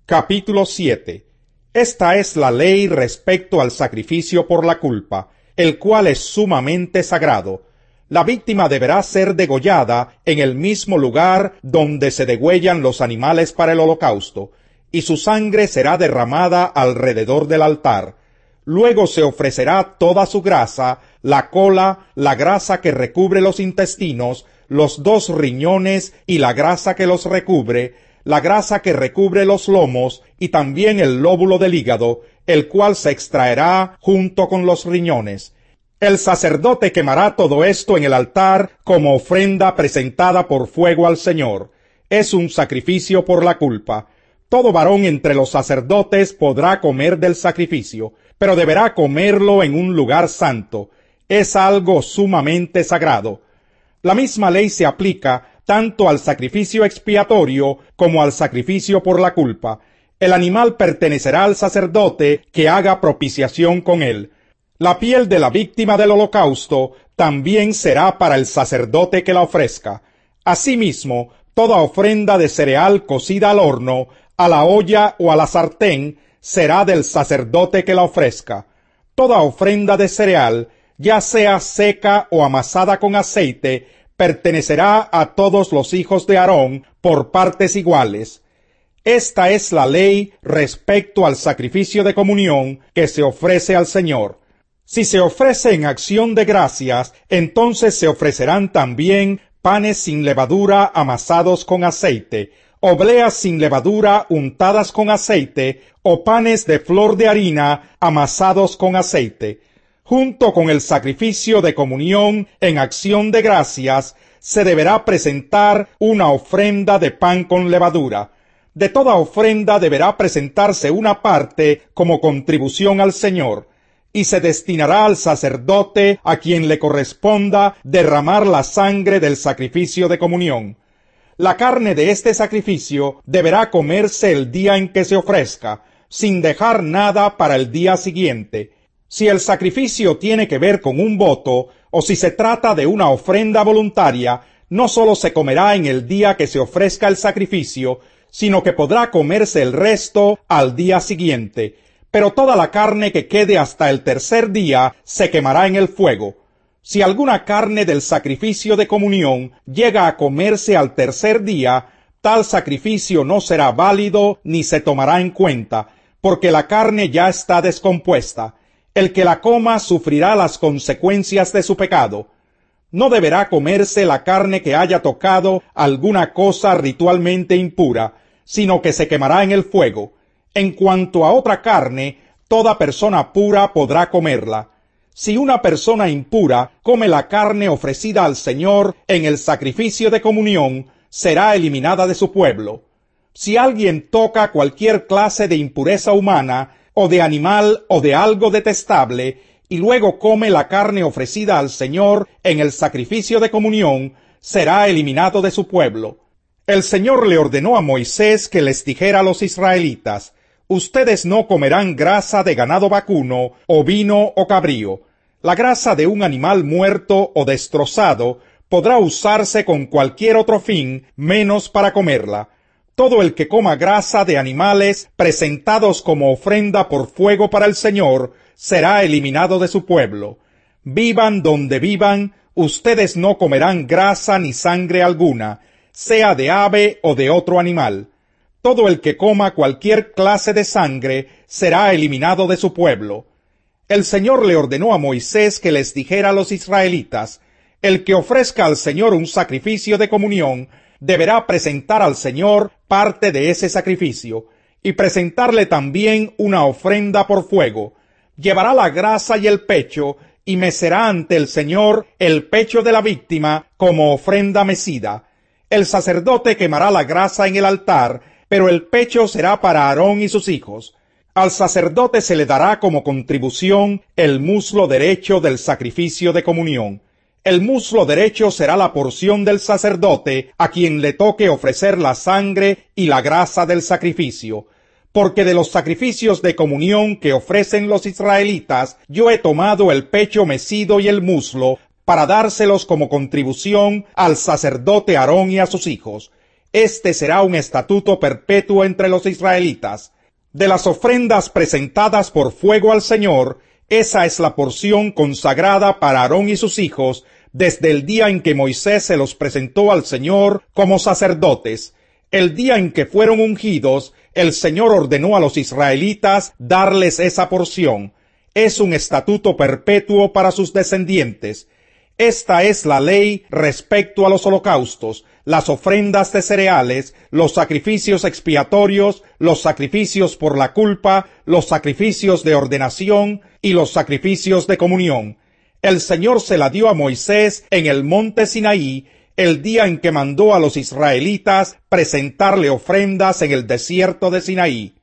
Capítulo 7. Esta es la ley respecto al sacrificio por la culpa, el cual es sumamente sagrado. La víctima deberá ser degollada en el mismo lugar donde se degüellan los animales para el holocausto, y su sangre será derramada alrededor del altar. Luego se ofrecerá toda su grasa, la cola, la grasa que recubre los intestinos, los 2 riñones y la grasa que los recubre, la grasa que recubre los lomos y también el lóbulo del hígado, el cual se extraerá junto con los riñones. El sacerdote quemará todo esto en el altar como ofrenda presentada por fuego al Señor. Es un sacrificio por la culpa. Todo varón entre los sacerdotes podrá comer del sacrificio, pero deberá comerlo en un lugar santo. Es algo sumamente sagrado. La misma ley se aplica tanto al sacrificio expiatorio como al sacrificio por la culpa. El animal pertenecerá al sacerdote que haga propiciación con él. La piel de la víctima del holocausto también será para el sacerdote que la ofrezca. Asimismo, toda ofrenda de cereal cocida al horno, a la olla o a la sartén, será del sacerdote que la ofrezca. Toda ofrenda de cereal, ya sea seca o amasada con aceite, pertenecerá a todos los hijos de Aarón por partes iguales. Esta es la ley respecto al sacrificio de comunión que se ofrece al Señor. Si se ofrece en acción de gracias, entonces se ofrecerán también panes sin levadura amasados con aceite, obleas sin levadura untadas con aceite, o panes de flor de harina amasados con aceite. Junto con el sacrificio de comunión en acción de gracias, se deberá presentar una ofrenda de pan con levadura. De toda ofrenda deberá presentarse una parte como contribución al Señor, y se destinará al sacerdote a quien le corresponda derramar la sangre del sacrificio de comunión. La carne de este sacrificio deberá comerse el día en que se ofrezca, sin dejar nada para el día siguiente. Si el sacrificio tiene que ver con un voto, o si se trata de una ofrenda voluntaria, no sólo se comerá en el día que se ofrezca el sacrificio, sino que podrá comerse el resto al día siguiente. Pero toda la carne que quede hasta el tercer día se quemará en el fuego. Si alguna carne del sacrificio de comunión llega a comerse al tercer día, tal sacrificio no será válido ni se tomará en cuenta, porque la carne ya está descompuesta. El que la coma sufrirá las consecuencias de su pecado. No deberá comerse la carne que haya tocado alguna cosa ritualmente impura, sino que se quemará en el fuego. En cuanto a otra carne, toda persona pura podrá comerla. Si una persona impura come la carne ofrecida al Señor en el sacrificio de comunión, será eliminada de su pueblo. Si alguien toca cualquier clase de impureza humana, o de animal o de algo detestable, y luego come la carne ofrecida al Señor en el sacrificio de comunión, será eliminado de su pueblo. El Señor le ordenó a Moisés que les dijera a los israelitas: ustedes no comerán grasa de ganado vacuno, ovino o cabrío. La grasa de un animal muerto o destrozado podrá usarse con cualquier otro fin, menos para comerla. Todo el que coma grasa de animales presentados como ofrenda por fuego para el Señor será eliminado de su pueblo. Vivan donde vivan, ustedes no comerán grasa ni sangre alguna, sea de ave o de otro animal. Todo el que coma cualquier clase de sangre será eliminado de su pueblo. El Señor le ordenó a Moisés que les dijera a los israelitas: el que ofrezca al Señor un sacrificio de comunión deberá presentar al Señor parte de ese sacrificio, y presentarle también una ofrenda por fuego. Llevará la grasa y el pecho, y mecerá ante el Señor el pecho de la víctima como ofrenda mecida. El sacerdote quemará la grasa en el altar, pero el pecho será para Aarón y sus hijos. Al sacerdote se le dará como contribución el muslo derecho del sacrificio de comunión. El muslo derecho será la porción del sacerdote a quien le toque ofrecer la sangre y la grasa del sacrificio. Porque de los sacrificios de comunión que ofrecen los israelitas, yo he tomado el pecho mecido y el muslo, para dárselos como contribución al sacerdote Aarón y a sus hijos. Este será un estatuto perpetuo entre los israelitas. De las ofrendas presentadas por fuego al Señor, esa es la porción consagrada para Aarón y sus hijos desde el día en que Moisés se los presentó al Señor como sacerdotes. El día en que fueron ungidos, el Señor ordenó a los israelitas darles esa porción. Es un estatuto perpetuo para sus descendientes. Esta es la ley respecto a los holocaustos, las ofrendas de cereales, los sacrificios expiatorios, los sacrificios por la culpa, los sacrificios de ordenación y los sacrificios de comunión. El Señor se la dio a Moisés en el monte Sinaí, el día en que mandó a los israelitas presentarle ofrendas en el desierto de Sinaí.